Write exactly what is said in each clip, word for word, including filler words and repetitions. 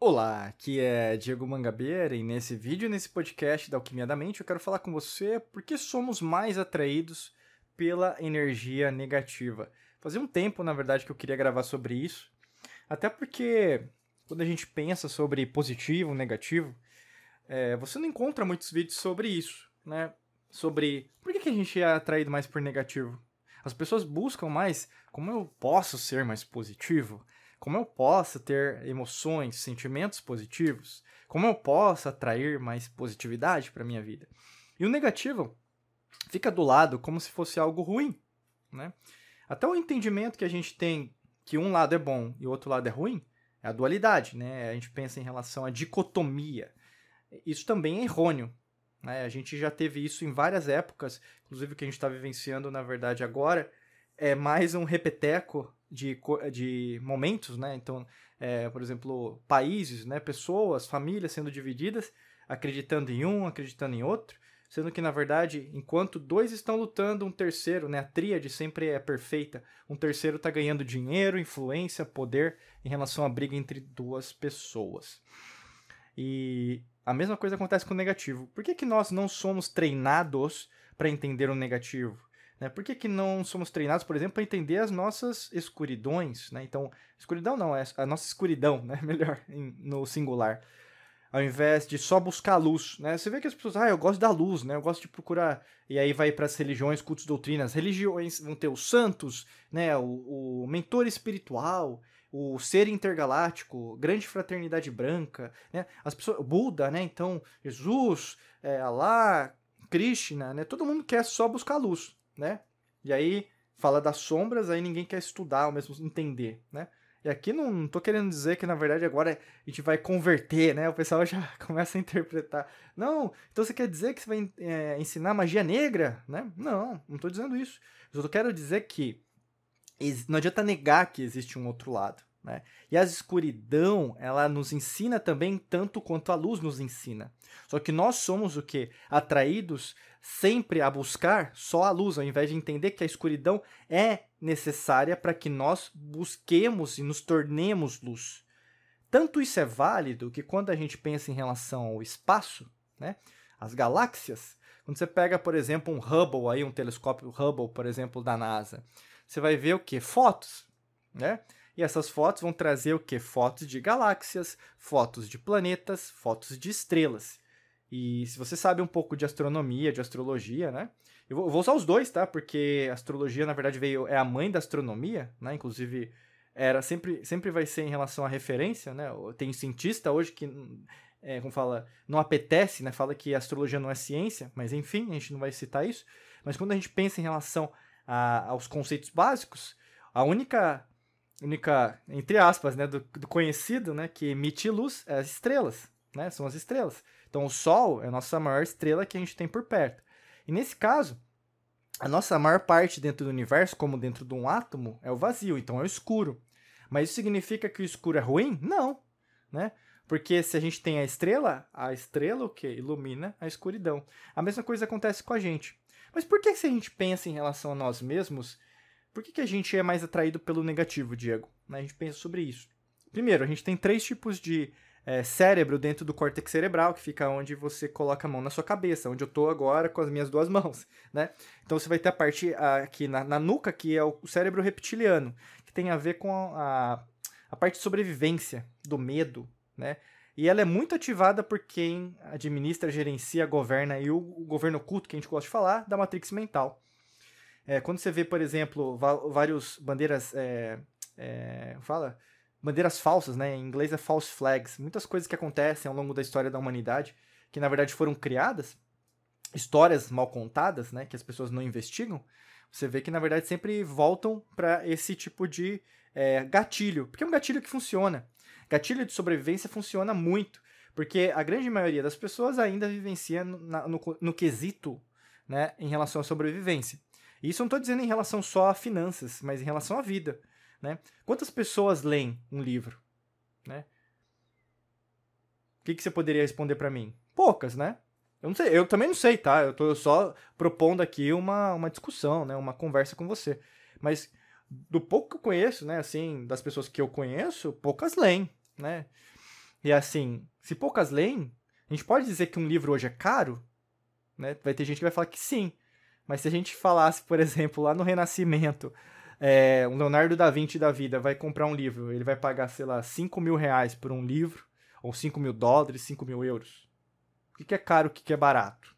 Olá, aqui é Diego Mangabeira e nesse vídeo, nesse podcast da Alquimia da Mente, eu quero falar com você por que somos mais atraídos pela energia negativa. Fazia um tempo, na verdade, que eu queria gravar sobre isso, até porque quando a gente pensa sobre positivo, negativo, é, você não encontra muitos vídeos sobre isso, né? Sobre por que que a gente é atraído mais por negativo. As pessoas buscam mais como eu posso ser mais positivo, como eu posso ter emoções, sentimentos positivos, como eu posso atrair mais positividade para minha vida. E o negativo fica do lado como se fosse algo ruim, né? Até o entendimento que a gente tem que um lado é bom e o outro lado é ruim é a dualidade, né? A gente pensa em relação à dicotomia. Isso também é errôneo, né? A gente já teve isso em várias épocas, inclusive o que a gente está vivenciando, na verdade, agora, é mais um repeteco de, de momentos, né? Então, é, por exemplo, países, né? Pessoas, famílias sendo divididas, acreditando em um, acreditando em outro, sendo que, na verdade, enquanto dois estão lutando, um terceiro, né? A tríade sempre é perfeita, um terceiro está ganhando dinheiro, influência, poder em relação à briga entre duas pessoas. E a mesma coisa acontece com o negativo. Por que que nós não somos treinados para entender o negativo? Né? Por que que não somos treinados, por exemplo, para entender as nossas escuridões? Né? Então, escuridão não, é a nossa escuridão, né? Melhor, no singular. Ao invés de só buscar a luz, né? Você vê que as pessoas, ah, eu gosto da luz, né? Eu gosto de procurar, e aí vai para as religiões, cultos, doutrinas. Religiões vão ter os santos, né? O, o mentor espiritual, o ser intergaláctico, grande fraternidade branca, né? As pessoas, Buda, né? Então, Jesus, é, Alá, Krishna, né? Todo mundo quer só buscar a luz, né? E aí fala das sombras, aí ninguém quer estudar, ou mesmo entender, né? E aqui não, não tô querendo dizer que, na verdade, agora a gente vai converter, né? O pessoal já começa a interpretar. Não, então você quer dizer que você vai é, ensinar magia negra, né? Não, não tô dizendo isso. Eu só quero dizer que não adianta negar que existe um outro lado, né? E a escuridão, ela nos ensina também tanto quanto a luz nos ensina. Só que nós somos o quê? Atraídos sempre a buscar só a luz, ao invés de entender que a escuridão é necessária para que nós busquemos e nos tornemos luz. Tanto isso é válido que quando a gente pensa em relação ao espaço, né, as galáxias, quando você pega, por exemplo, um Hubble, aí, um telescópio Hubble, por exemplo, da NASA, você vai ver o quê? Fotos, né? E essas fotos vão trazer o quê? Fotos de galáxias, fotos de planetas, fotos de estrelas. E se você sabe um pouco de astronomia, de astrologia, né? Eu vou, eu vou usar os dois, tá? Porque a astrologia, na verdade, veio, é a mãe da astronomia, né? Inclusive, era, sempre, sempre vai ser em relação à referência, né? Tem cientista hoje que, é, como fala, não apetece, né? Fala que a astrologia não é ciência, mas enfim, a gente não vai citar isso. Mas quando a gente pensa em relação a, aos conceitos básicos, a única, única entre aspas, né? Do, do conhecido, né? Que emite luz é as estrelas, né? São as estrelas. Então, o Sol é a nossa maior estrela que a gente tem por perto. E nesse caso, a nossa maior parte dentro do universo, como dentro de um átomo, é o vazio, então é o escuro. Mas isso significa que o escuro é ruim? Não, né? Porque se a gente tem a estrela, a estrela o quê? Ilumina a escuridão. A mesma coisa acontece com a gente. Mas por que se a gente pensa em relação a nós mesmos, por que, que a gente é mais atraído pelo negativo, Diego? A gente pensa sobre isso. Primeiro, a gente tem três tipos de É, cérebro dentro do córtex cerebral, que fica onde você coloca a mão na sua cabeça, onde eu estou agora com as minhas duas mãos, né? Então você vai ter a parte aqui na, na nuca, que é o cérebro reptiliano, que tem a ver com a, a parte de sobrevivência, do medo, né? E ela é muito ativada por quem administra, gerencia, governa, e o, o governo oculto, que a gente gosta de falar, da matrix mental. É, quando você vê, por exemplo, vários bandeiras... É, é, fala... bandeiras falsas, né? Em inglês é false flags. Muitas coisas que acontecem ao longo da história da humanidade, que na verdade foram criadas, histórias mal contadas, né? Que as pessoas não investigam. Você vê que na verdade sempre voltam para esse tipo de é, gatilho, porque é um gatilho que funciona. Gatilho de sobrevivência funciona muito, porque a grande maioria das pessoas ainda vivencia no, no, no quesito, né? Em relação à sobrevivência. E isso eu não estou dizendo em relação só a finanças, mas em relação à vida. Né? Quantas pessoas leem um livro? Né? O que, que você poderia responder para mim? Poucas, né? Eu não sei, eu também não sei, tá? Eu tô só propondo aqui uma, uma discussão, né? Uma conversa com você. Mas do pouco que eu conheço, né? Assim, das pessoas que eu conheço, poucas leem, né? E assim, se poucas leem, a gente pode dizer que um livro hoje é caro, né? Vai ter gente que vai falar que sim. Mas se a gente falasse, por exemplo, lá no Renascimento, é, um Leonardo da Vinci da vida vai comprar um livro, ele vai pagar, sei lá, cinco mil reais por um livro, ou cinco mil dólares, cinco mil euros. O que é caro, o que é barato?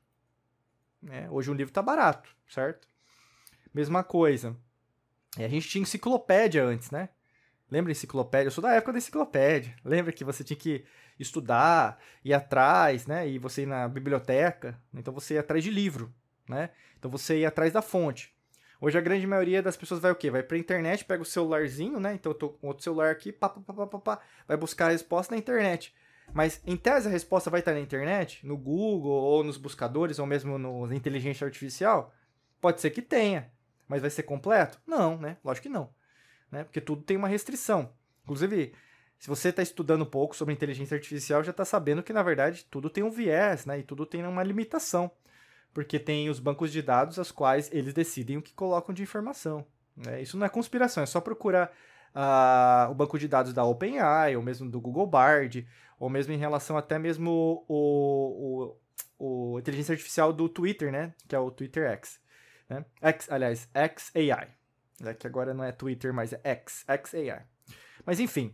É, hoje um livro tá barato, certo? Mesma coisa. A gente tinha enciclopédia antes, né? Lembra enciclopédia? Eu sou da época da enciclopédia. Lembra que você tinha que estudar, ir atrás, né? E você ir na biblioteca. Então você ia atrás de livro, né? Então você ia atrás da fonte. Hoje a grande maioria das pessoas vai o quê? Vai pra internet, pega o celularzinho, né? Então eu tô com outro celular aqui, pá, pá, pá, pá, pá, vai buscar a resposta na internet. Mas, em tese, a resposta vai estar na internet, no Google, ou nos buscadores, ou mesmo na inteligência artificial? Pode ser que tenha. Mas vai ser completo? Não, né? Lógico que não. Né? Porque tudo tem uma restrição. Inclusive, se você está estudando um pouco sobre inteligência artificial, já está sabendo que, na verdade, tudo tem um viés, né? E tudo tem uma limitação. Porque tem os bancos de dados, as quais eles decidem o que colocam de informação. Né? Isso não é conspiração, é só procurar uh, o banco de dados da OpenAI, ou mesmo do Google Bard, ou mesmo em relação até mesmo o, o, o inteligência artificial do Twitter, né? Que é o Twitter X. Né? X, aliás, X A I. Né? Que agora não é Twitter, mas é X, X A I. Mas enfim,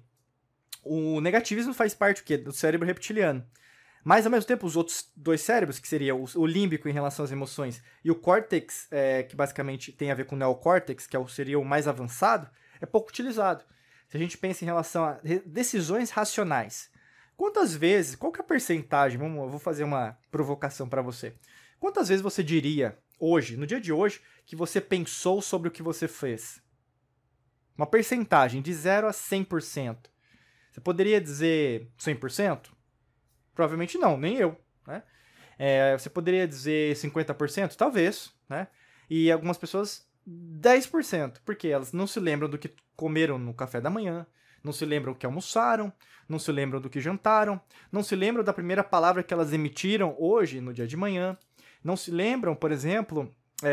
o negativismo faz parte o quê? Do cérebro reptiliano. Mas, ao mesmo tempo, os outros dois cérebros, que seria o, o límbico em relação às emoções e o córtex, é, que basicamente tem a ver com o neocórtex, que é o, seria o mais avançado, é pouco utilizado. Se a gente pensa em relação a decisões racionais, quantas vezes, qual que é a percentagem, vamos, eu vou fazer uma provocação para você, quantas vezes você diria, hoje, no dia de hoje, que você pensou sobre o que você fez? Uma percentagem de zero a cem por cento. Você poderia dizer cem por cento? Provavelmente não, nem eu, né? É, você poderia dizer cinquenta por cento? Talvez, né? E algumas pessoas dez por cento, porque elas não se lembram do que comeram no café da manhã, não se lembram do que almoçaram, não se lembram do que jantaram, não se lembram da primeira palavra que elas emitiram hoje, no dia de manhã, não se lembram, por exemplo,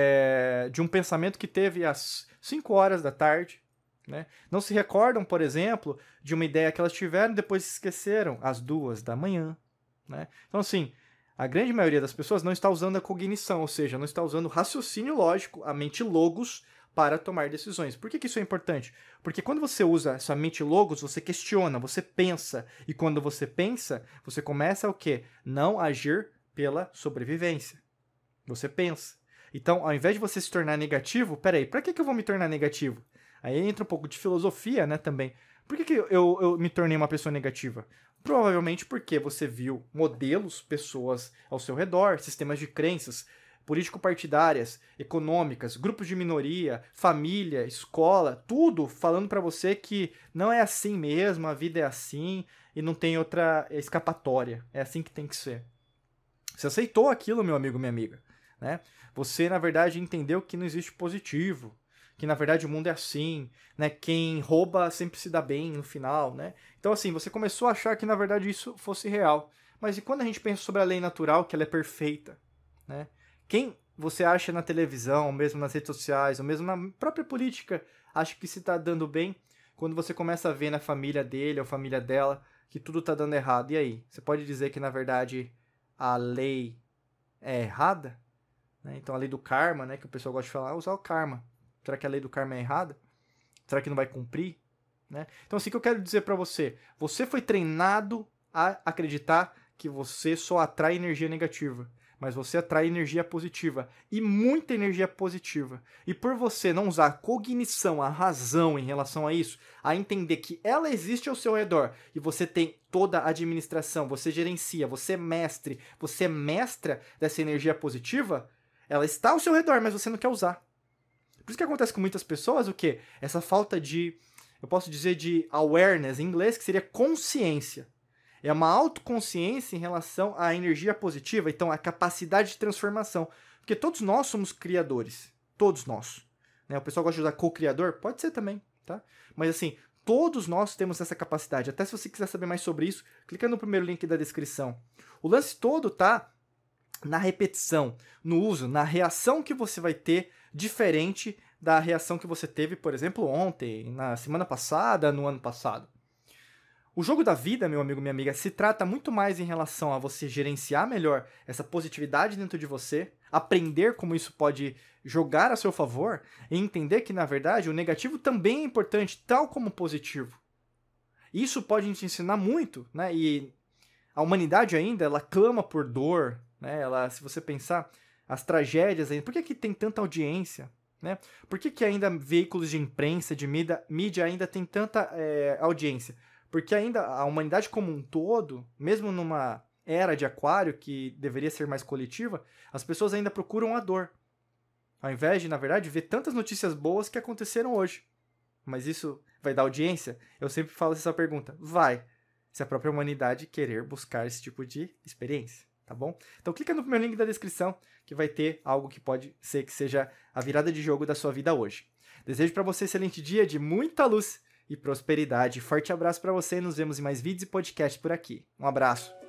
é, de um pensamento que teve às cinco horas da tarde, né? Não se recordam, por exemplo, de uma ideia que elas tiveram e depois se esqueceram às duas da manhã. Né? Então, assim, a grande maioria das pessoas não está usando a cognição, ou seja, não está usando o raciocínio lógico, a mente logos, para tomar decisões. Por que, que isso é importante? Porque quando você usa essa mente logos, você questiona, você pensa. E quando você pensa, você começa o quê? Não agir pela sobrevivência. Você pensa. Então, ao invés de você se tornar negativo, peraí, para que, que eu vou me tornar negativo? Aí entra um pouco de filosofia, né, também. Por que, que eu, eu me tornei uma pessoa negativa? Provavelmente porque você viu modelos, pessoas ao seu redor, sistemas de crenças, político-partidárias, econômicas, grupos de minoria, família, escola, tudo falando para você que não é assim mesmo, a vida é assim e não tem outra escapatória. É assim que tem que ser. Você aceitou aquilo, meu amigo, minha amiga, né? Você, na verdade, entendeu que não existe positivo, que na verdade o mundo é assim, né? Quem rouba sempre se dá bem no final, né? Então assim, você começou a achar que na verdade isso fosse real. Mas e quando a gente pensa sobre a lei natural, que ela é perfeita, né? Quem você acha na televisão, ou mesmo nas redes sociais, ou mesmo na própria política, acha que se está dando bem, quando você começa a ver na família dele ou família dela que tudo está dando errado? E aí? Você pode dizer que na verdade a lei é errada? Né? Então a lei do karma, né, que o pessoal gosta de falar, usar o karma. Será que a lei do karma é errada? Será que não vai cumprir? Né? Então, assim, o que eu quero dizer para você, você foi treinado a acreditar que você só atrai energia negativa, mas você atrai energia positiva, e muita energia positiva. E por você não usar a cognição, a razão em relação a isso, a entender que ela existe ao seu redor, e você tem toda a administração, você gerencia, você é mestre, você é mestra dessa energia positiva, ela está ao seu redor, mas você não quer usar. Por isso que acontece com muitas pessoas, o quê? Essa falta de, eu posso dizer de awareness em inglês, que seria consciência. É uma autoconsciência em relação à energia positiva, então a capacidade de transformação. Porque todos nós somos criadores. Todos nós. Né? O pessoal gosta de usar co-criador? Pode ser também, tá? Mas assim, todos nós temos essa capacidade. Até se você quiser saber mais sobre isso, clica no primeiro link da descrição. O lance todo tá na repetição, no uso, na reação que você vai ter diferente da reação que você teve, por exemplo, ontem, na semana passada, no ano passado. O jogo da vida, meu amigo, minha amiga, se trata muito mais em relação a você gerenciar melhor essa positividade dentro de você, aprender como isso pode jogar a seu favor e entender que, na verdade, o negativo também é importante, tal como o positivo. Isso pode te ensinar muito, né? E a humanidade ainda, ela clama por dor, né? Ela, se você pensar, as tragédias ainda, por que que tem tanta audiência? Né? Por que que ainda veículos de imprensa, de mídia, mídia ainda tem tanta é, audiência? Porque ainda a humanidade como um todo, mesmo numa era de aquário que deveria ser mais coletiva, as pessoas ainda procuram a dor. Ao invés de, na verdade, ver tantas notícias boas que aconteceram hoje. Mas isso vai dar audiência? Eu sempre falo essa pergunta. Vai, se a própria humanidade querer buscar esse tipo de experiência, tá bom? Então clica no primeiro link da descrição que vai ter algo que pode ser que seja a virada de jogo da sua vida hoje. Desejo para você um excelente dia de muita luz e prosperidade. Forte abraço para você e nos vemos em mais vídeos e podcasts por aqui. Um abraço.